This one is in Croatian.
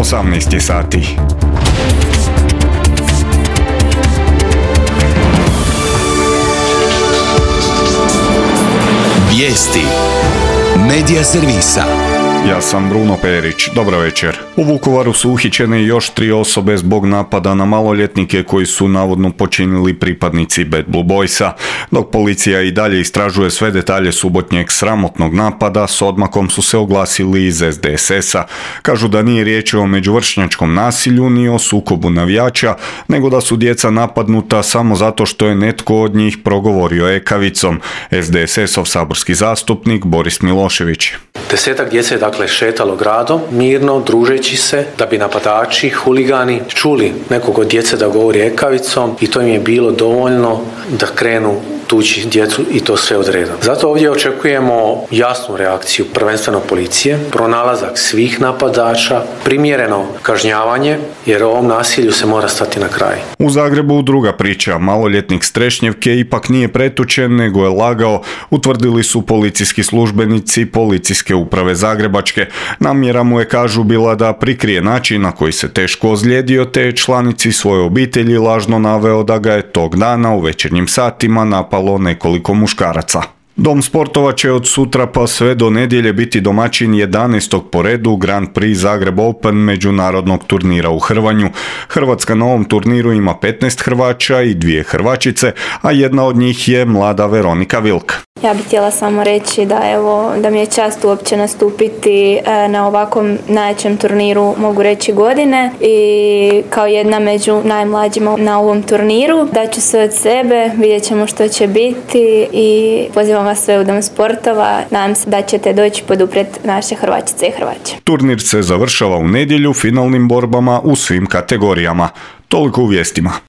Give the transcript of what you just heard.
18 sati. Vijesti Medija servisa. Ja sam Bruno Perić, dobro večer. U Vukovaru su uhićene još 3 osobe zbog napada na maloljetnike koji su navodno počinili pripadnici Bad Blue Boysa. Dok policija i dalje istražuje sve detalje subotnjeg sramotnog napada, s odmakom su se oglasili iz SDSS-a. Kažu da nije riječ o međuvršnjačkom nasilju ni o sukobu navijača, nego da su djeca napadnuta samo zato što je netko od njih progovorio ekavicom. SDSS-ov saborski zastupnik Boris Milošević. 10 djece je dakle šetalo gradom, mirno, družeći se, da bi napadači, huligani čuli nekog od djece da govori ekavicom i to im je bilo dovoljno da krenu tući djecu i to sve odredom. Zato ovdje očekujemo jasnu reakciju, prvenstveno policije, pronalazak svih napadača, primjereno kažnjavanje, jer ovom nasilju se mora stati na kraj. U Zagrebu druga priča. Maloljetnik s Trešnjevke ipak nije pretučen, nego je lagao, utvrdili su policijski službenici Policijske uprave Zagrebačke. Namjera mu je, kažu, bila da prikrije način na koji se teško ozlijedio, te je članici svoje obitelji lažno naveo da ga je tog dana u večernjim satima napalo nekoliko muškaraca. Dom sportova će od sutra pa sve do nedjelje biti domaćin 11. po redu Grand Prix Zagreb Open međunarodnog turnira u hrvanju. Hrvatska na ovom turniru ima 15 hrvača i 2 hrvačice, a jedna od njih je mlada Veronika Vilk. Ja bih htjela samo reći da mi je čast uopće nastupiti na ovakvom najjačem turniru, mogu reći, godine, i kao jedna među najmlađima na ovom turniru. Daću sve od sebe, vidjet ćemo što će biti i pozivam vas sve u Dom sportova. Nadam se da ćete doći poduprijeti naše Hrvačice i Hrvaće. Turnir se završava u nedjelju finalnim borbama u svim kategorijama. Toliko u vijestima.